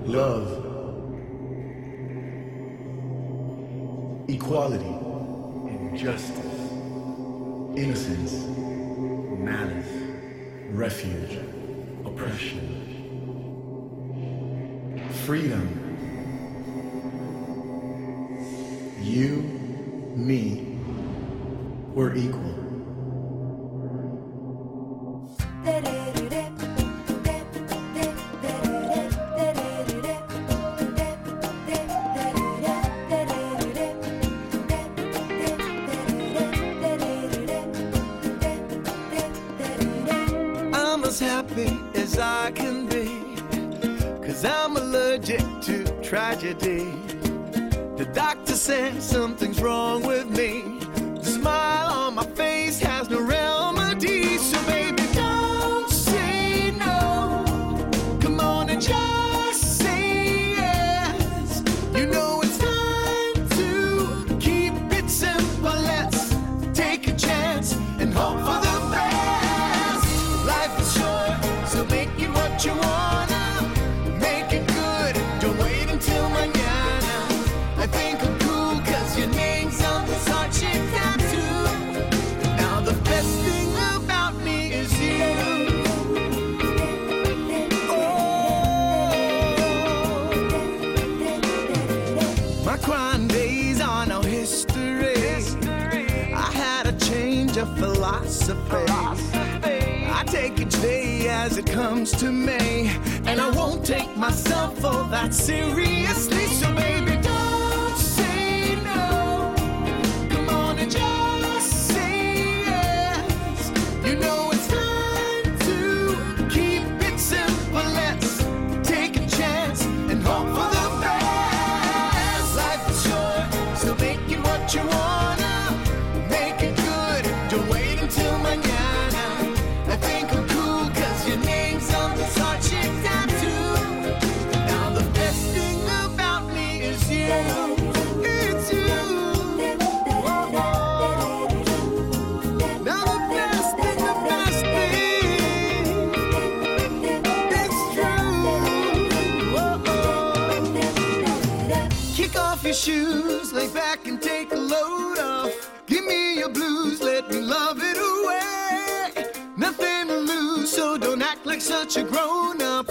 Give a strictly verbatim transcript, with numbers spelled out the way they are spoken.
love, equality, and justice, innocence, malice, refuge, oppression, freedom, you, me, we're equal. I'm as happy as I can be, 'cause I'm allergic to tragedy. The doctor says something's wrong with me. The smile on my face has no remedy. So baby, don't say no. Come on and just say yes. You know it's time to keep it simple. Let's take a chance and hope for the best. Life is short, so make it what you wanna. Make it good, don't wait until mañana. I think I'm cool 'cause your name's on this heart-shaped tattoo. Now the best thing about me is you. Oh. My crying days are no history. I had a change of philosophy. I take each day as it comes to me, and I won't take myself all that seriously. So baby, don't say no. Come on and just say yes. You know it's time to keep it simple. Let's take a chance and hope for the best. Life is short, so make it what you wanna. Make it good, don't wait until mañana. I think I'm cool 'cause your name's on this heart-shaped tattoo. Now the best thing about me is you. It's you. Now the best thing, the best thing, it's true. Oh-oh. Kick off your shoes, lay back and take a load off. Give me your blues, let me love it away. Nothing to lose, so don't act like such a grown-up.